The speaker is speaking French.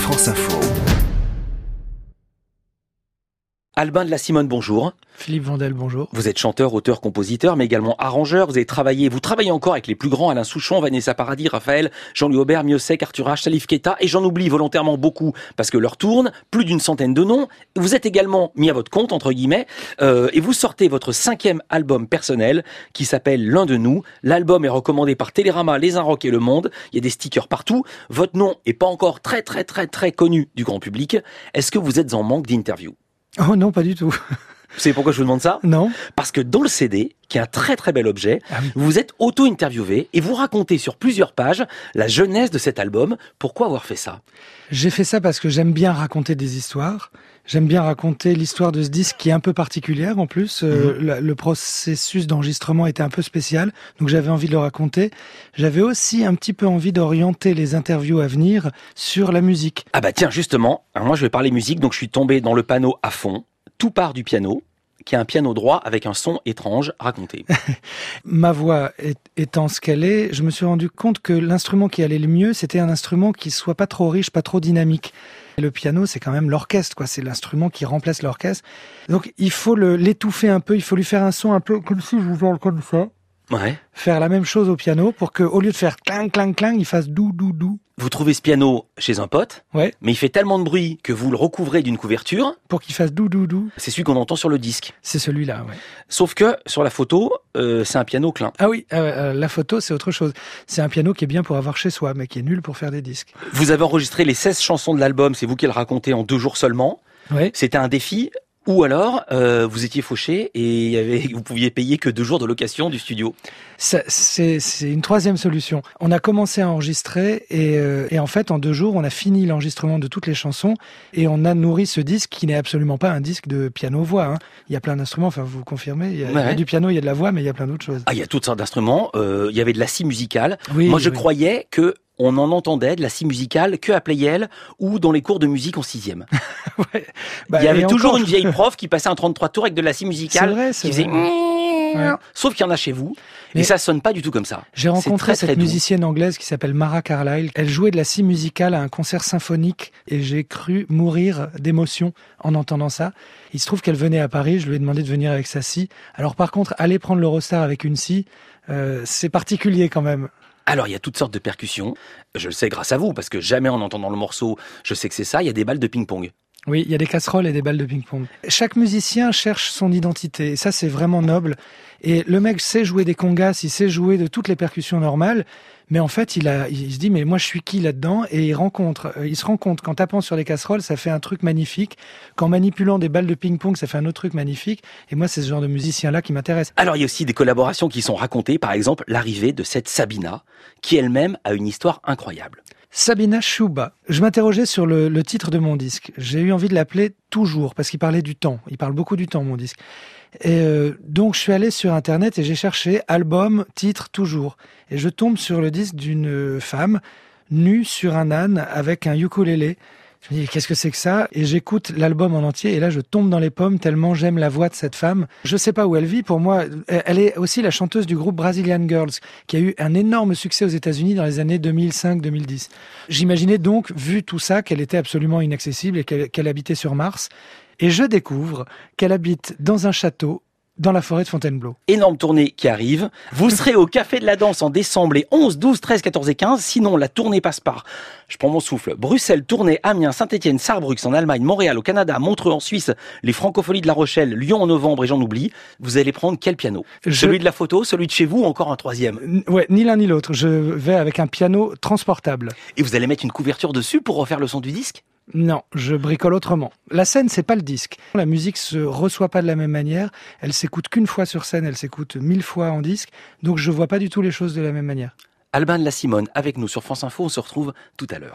France Info. Albin de la Simone, bonjour. Philippe Vandel, bonjour. Vous êtes chanteur, auteur, compositeur, mais également arrangeur. Vous travaillez encore avec les plus grands, Alain Souchon, Vanessa Paradis, Raphaël, Jean-Louis Aubert, Miossec, Arthur H, Salif Keita, et j'en oublie volontairement beaucoup, parce que leur tourne, plus d'une centaine de noms. Vous êtes également mis à votre compte, entre guillemets, et vous sortez votre 5e album personnel, qui s'appelle L'un de nous. L'album est recommandé par Télérama, Les Inrocks et Le Monde. Il y a des stickers partout. Votre nom est pas encore très connu du grand public. Est-ce que vous êtes en manque d'interviews ? Oh non, pas du tout. Vous savez pourquoi je vous demande ça ? Non. Parce que dans le CD, qui est un très bel objet, vous vous êtes auto-interviewé et vous racontez sur plusieurs pages la genèse de cet album. Pourquoi avoir fait ça ? J'ai fait ça parce que j'aime bien raconter des histoires. J'aime bien raconter l'histoire de ce disque qui est un peu particulière en plus. Le processus d'enregistrement était un peu spécial, donc j'avais envie de le raconter. J'avais aussi un petit peu envie d'orienter les interviews à venir sur la musique. Ah bah tiens, justement, alors moi je vais parler musique, donc je suis tombé dans le panneau à fond. Tout part du piano, qui est un piano droit avec un son étrange. Racontez. Ma voix étant ce qu'elle est, je me suis rendu compte que l'instrument qui allait le mieux, c'était un instrument qui soit pas trop riche, pas trop dynamique. Et le piano, c'est quand même l'orchestre, quoi. C'est l'instrument qui remplace l'orchestre. Donc, il faut l'étouffer un peu. Il faut lui faire un son un peu comme si je vous parle comme ça. Ouais. Faire la même chose au piano pour que, au lieu de faire clang, clang, clang, il fasse dou, dou, dou. Vous trouvez ce piano chez un pote, ouais. Mais il fait tellement de bruit que vous le recouvrez d'une couverture. Pour qu'il fasse dou, dou, dou. C'est celui qu'on entend sur le disque. C'est celui-là, ouais. Sauf que, sur la photo, c'est un piano Klein. Ah oui, la photo, c'est autre chose. C'est un piano qui est bien pour avoir chez soi, mais qui est nul pour faire des disques. Vous avez enregistré les 16 chansons de l'album, c'est vous qui le racontez en 2 jours seulement. Ouais. C'était un défi. Ou alors, vous étiez fauché et vous pouviez payer que 2 jours de location du studio. C'est une troisième solution. On a commencé à enregistrer et en fait, en 2 jours, on a fini l'enregistrement de toutes les chansons et on a nourri ce disque qui n'est absolument pas un disque de piano-voix. Hein. Il y a plein d'instruments, enfin vous confirmez, il y a du piano, il y a de la voix, mais il y a plein d'autres choses. Ah, il y a toutes sortes d'instruments. Il y avait de la scie musicale. Oui, moi, je croyais que on en entendait de la scie musicale que à Playel ou dans les cours de musique en 6e. Ouais. Il y avait toujours une vieille prof qui passait un 33 tours avec de la scie musicale qui faisait... Ouais. Sauf qu'il y en a chez vous, et ça sonne pas du tout comme ça. J'ai rencontré cette musicienne anglaise qui s'appelle Mara Carlyle. Elle jouait de la scie musicale à un concert symphonique et j'ai cru mourir d'émotion en entendant ça. Il se trouve qu'elle venait à Paris, je lui ai demandé de venir avec sa scie. Alors par contre, aller prendre l'Eurostar avec une scie, c'est particulier quand même. Alors, il y a toutes sortes de percussions. Je le sais grâce à vous, parce que jamais en entendant le morceau, je sais que c'est ça. Il y a des balles de ping-pong. Oui, il y a des casseroles et des balles de ping-pong. Chaque musicien cherche son identité. Et ça, c'est vraiment noble. Et le mec sait jouer des congas, il sait jouer de toutes les percussions normales. Mais en fait, il se dit, mais moi, je suis qui là-dedans? Et il se rend compte qu'en tapant sur les casseroles, ça fait un truc magnifique. Qu'en manipulant des balles de ping-pong, ça fait un autre truc magnifique. Et moi, c'est ce genre de musicien-là qui m'intéresse. Alors, il y a aussi des collaborations qui sont racontées. Par exemple, l'arrivée de cette Sabina, qui elle-même a une histoire incroyable. Sabina Chouba. Je m'interrogeais sur le titre de mon disque. J'ai eu envie de l'appeler Toujours, parce qu'il parlait du temps. Il parle beaucoup du temps, mon disque. Et donc, je suis allé sur Internet et j'ai cherché album, titre, Toujours. Et je tombe sur le disque d'une femme nue sur un âne avec un ukulélé. Je me dis, qu'est-ce que c'est que ça? Et j'écoute l'album en entier et là, je tombe dans les pommes tellement j'aime la voix de cette femme. Je sais pas où elle vit. Pour moi, elle est aussi la chanteuse du groupe Brazilian Girls, qui a eu un énorme succès aux États-Unis dans les années 2005-2010. J'imaginais donc, vu tout ça, qu'elle était absolument inaccessible et qu'elle habitait sur Mars. Et je découvre qu'elle habite dans un château dans la forêt de Fontainebleau. Énorme tournée qui arrive. Vous serez au Café de la Danse en décembre les 11, 12, 13, 14 et 15. Sinon, la tournée passe par, je prends mon souffle, Bruxelles, Tournai, Amiens, Saint-Étienne, Sarrebruck en Allemagne, Montréal au Canada, Montreux en Suisse, les Francopholies de La Rochelle, Lyon en novembre et j'en oublie. Vous allez prendre quel piano? Celui de la photo, celui de chez vous ou encore un troisième? Ouais, ni l'un ni l'autre. Je vais avec un piano transportable. Et vous allez mettre une couverture dessus pour refaire le son du disque? Non, je bricole autrement. La scène, c'est pas le disque. La musique se reçoit pas de la même manière. Elle s'écoute qu'une fois sur scène, elle s'écoute 1000 fois en disque. Donc je vois pas du tout les choses de la même manière. Albin de la Simone avec nous sur France Info. On se retrouve tout à l'heure.